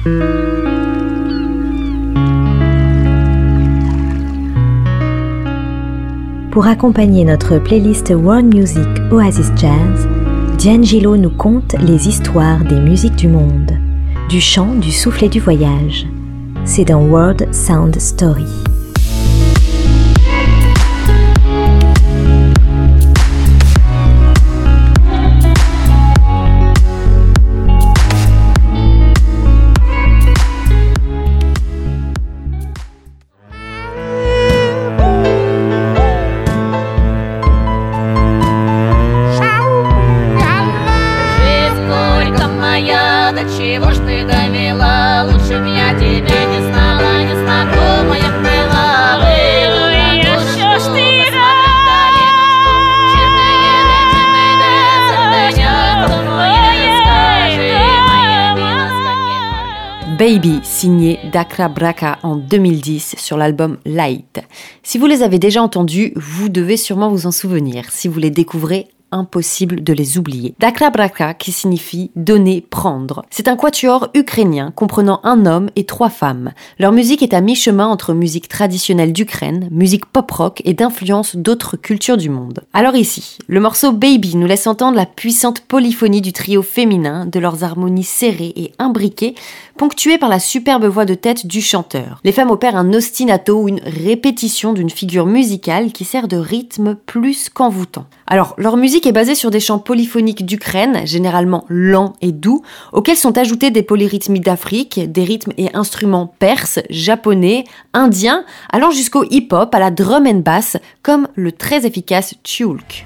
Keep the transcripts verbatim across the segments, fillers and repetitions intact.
Pour accompagner notre playlist World Music Oasis Jazz, D'Angelo nous conte les histoires des musiques du monde, du chant, du souffle et du voyage. C'est dans World Sound Story. Baby, signé Dakra Braka en deux mille dix sur l'album Light. Si vous les avez déjà entendus, vous devez sûrement vous en souvenir. Si vous les découvrez, impossible de les oublier. Dakra Braka, qui signifie donner, prendre. C'est un quatuor ukrainien comprenant un homme et trois femmes. Leur musique est à mi-chemin entre musique traditionnelle d'Ukraine, musique pop-rock et d'influence d'autres cultures du monde. Alors ici, le morceau Baby nous laisse entendre la puissante polyphonie du trio féminin, de leurs harmonies serrées et imbriquées, ponctuées par la superbe voix de tête du chanteur. Les femmes opèrent un ostinato ou une répétition d'une figure musicale qui sert de rythme plus qu'envoûtant. Alors, leur musique est basée sur des chants polyphoniques d'Ukraine, généralement lents et doux, auxquels sont ajoutés des polyrythmies d'Afrique, des rythmes et instruments perses, japonais, indiens, allant jusqu'au hip-hop, à la drum and bass, comme le très efficace Tchulk.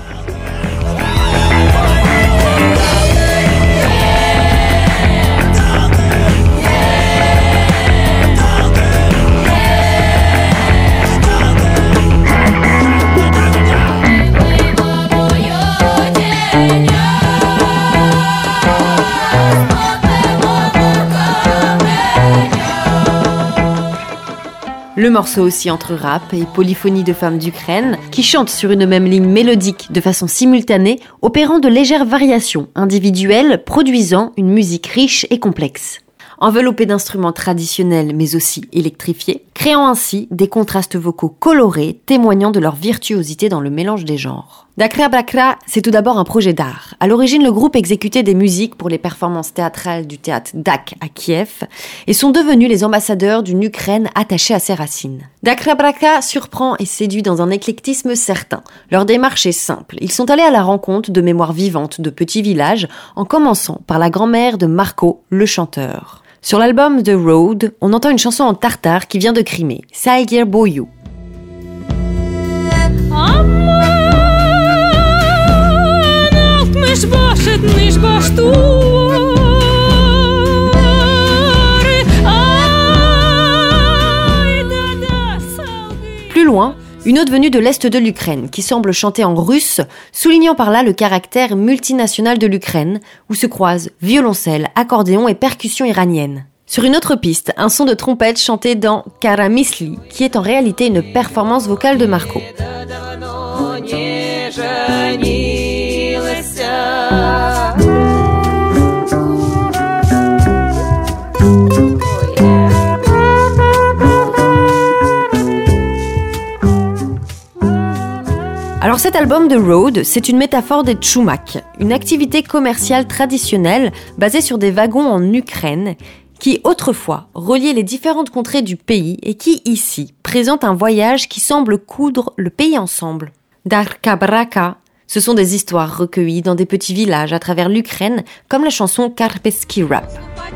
Le morceau aussi entre rap et polyphonie de femmes d'Ukraine qui chantent sur une même ligne mélodique de façon simultanée, opérant de légères variations individuelles, produisant une musique riche et complexe. Enveloppée d'instruments traditionnels mais aussi électrifiés, créant ainsi des contrastes vocaux colorés témoignant de leur virtuosité dans le mélange des genres. Dakra Braka, c'est tout d'abord un projet d'art. À l'origine, le groupe exécutait des musiques pour les performances théâtrales du théâtre Dak à Kiev et sont devenus les ambassadeurs d'une Ukraine attachée à ses racines. Dakra Braka surprend et séduit dans un éclectisme certain. Leur démarche est simple. Ils sont allés à la rencontre de mémoires vivantes de petits villages, en commençant par la grand-mère de Marco, le chanteur. Sur l'album The Road, on entend une chanson en tartare qui vient de Crimée, Saïgir Boyou. Plus loin, une autre venue de l'Est de l'Ukraine, qui semble chanter en russe, soulignant par là le caractère multinational de l'Ukraine, où se croisent violoncelle, accordéon et percussions iraniennes. Sur une autre piste, un son de trompette chanté dans Karamisli, qui est en réalité une performance vocale de Marco. Alors cet album The Road, c'est une métaphore des tchoumak, une activité commerciale traditionnelle basée sur des wagons en Ukraine qui autrefois reliait les différentes contrées du pays et qui ici présente un voyage qui semble coudre le pays ensemble. Dakra Braka, ce sont des histoires recueillies dans des petits villages à travers l'Ukraine, comme la chanson Karpetski Rap.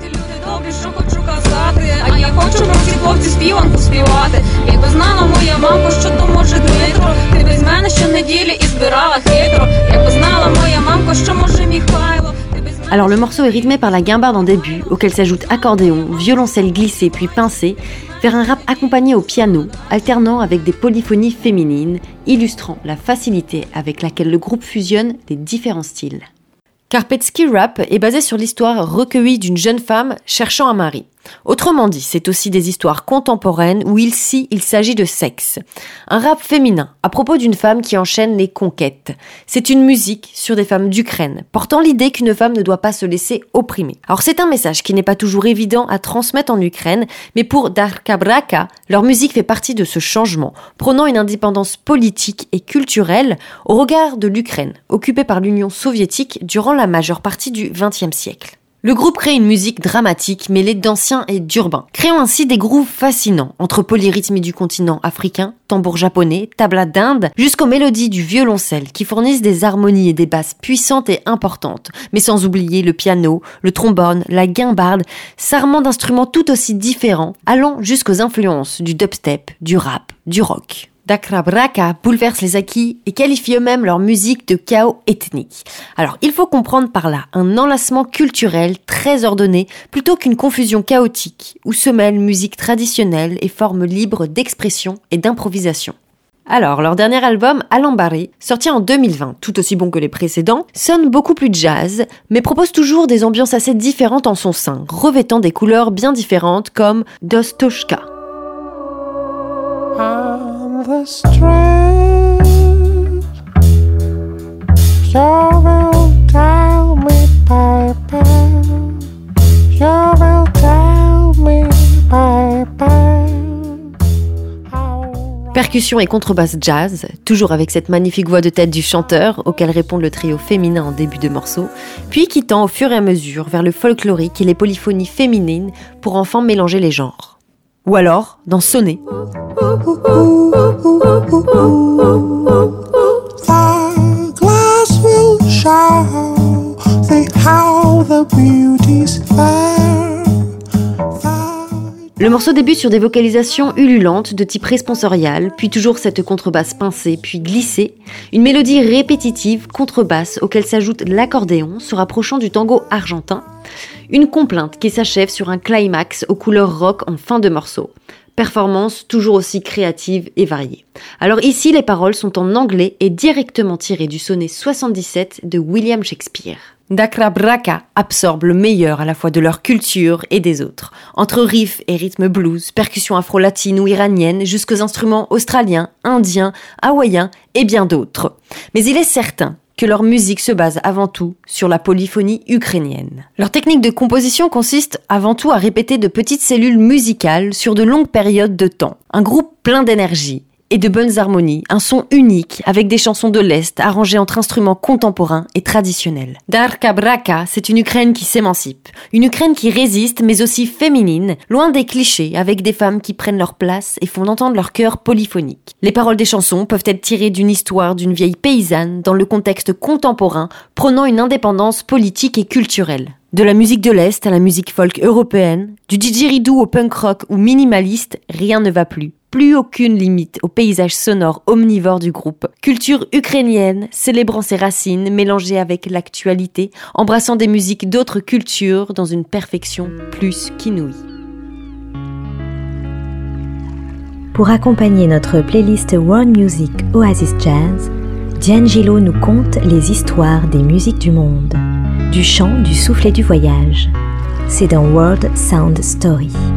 Alors le morceau est rythmé par la guimbarde en début, auquel s'ajoute accordéon, violoncelle glissé puis pincé, vers un rap accompagné au piano, alternant avec des polyphonies féminines, illustrant la facilité avec laquelle le groupe fusionne les différents styles. Karpetski Rap est basé sur l'histoire recueillie d'une jeune femme cherchant un mari. Autrement dit, c'est aussi des histoires contemporaines où ici il s'agit de sexe. Un rap féminin à propos d'une femme qui enchaîne les conquêtes. C'est une musique sur des femmes d'Ukraine, portant l'idée qu'une femme ne doit pas se laisser opprimer. Alors c'est un message qui n'est pas toujours évident à transmettre en Ukraine, mais pour Darka Braka, leur musique fait partie de ce changement, prônant une indépendance politique et culturelle au regard de l'Ukraine, occupée par l'Union soviétique durant la majeure partie du vingtième siècle. Le groupe crée une musique dramatique mêlée d'ancien et d'urbain, créant ainsi des grooves fascinants entre polyrythmie du continent africain, tambour japonais, tabla d'Inde, jusqu'aux mélodies du violoncelle qui fournissent des harmonies et des basses puissantes et importantes, mais sans oublier le piano, le trombone, la guimbarde, s'armant d'instruments tout aussi différents, allant jusqu'aux influences du dubstep, du rap, du rock. Darka Braka bouleverse les acquis et qualifie eux-mêmes leur musique de chaos ethnique. Alors, il faut comprendre par là un enlacement culturel très ordonné plutôt qu'une confusion chaotique où se mêlent musique traditionnelle et formes libres d'expression et d'improvisation. Alors, leur dernier album, Alambari, sorti en deux mille vingt, tout aussi bon que les précédents, sonne beaucoup plus jazz, mais propose toujours des ambiances assez différentes en son sein, revêtant des couleurs bien différentes comme Dostoshka. The strength you will tell me, baby. You will tell me, baby. Percussion et contrebasse jazz, toujours avec cette magnifique voix de tête du chanteur, auquel répond le trio féminin en début de morceau, puis qui tend au fur et à mesure vers le folklorique et les polyphonies féminines pour enfin mélanger les genres. Ou alors, dans Sonner. Le morceau débute sur des vocalisations ululantes de type responsorial, puis toujours cette contrebasse pincée, puis glissée, une mélodie répétitive contrebasse auquel s'ajoute l'accordéon se rapprochant du tango argentin, une complainte qui s'achève sur un climax aux couleurs rock en fin de morceau. Performance toujours aussi créative et variée. Alors ici, les paroles sont en anglais et directement tirées du sonnet soixante-dix-sept de William Shakespeare. Darka Braka absorbe le meilleur à la fois de leur culture et des autres, entre riffs et rythmes blues, percussions afro-latines ou iraniennes, jusqu'aux instruments australiens, indiens, hawaïens et bien d'autres. Mais il est certain que leur musique se base avant tout sur la polyphonie ukrainienne. Leur technique de composition consiste avant tout à répéter de petites cellules musicales sur de longues périodes de temps. Un groupe plein d'énergie et de bonnes harmonies, un son unique avec des chansons de l'Est arrangées entre instruments contemporains et traditionnels. Darka Braka, c'est une Ukraine qui s'émancipe, une Ukraine qui résiste mais aussi féminine, loin des clichés, avec des femmes qui prennent leur place et font entendre leur cœur polyphonique. Les paroles des chansons peuvent être tirées d'une histoire d'une vieille paysanne dans le contexte contemporain, prônant une indépendance politique et culturelle. De la musique de l'Est à la musique folk européenne, du didgeridoo au punk rock ou minimaliste, rien ne va plus. Plus aucune limite au paysage sonore omnivore du groupe. Culture ukrainienne, célébrant ses racines, mélangée avec l'actualité, embrassant des musiques d'autres cultures dans une perfection plus qu'inouïe. Pour accompagner notre playlist World Music Oasis Jazz, Diane Gillot nous conte les histoires des musiques du monde, du chant, du souffle et du voyage. C'est dans World Sound Story.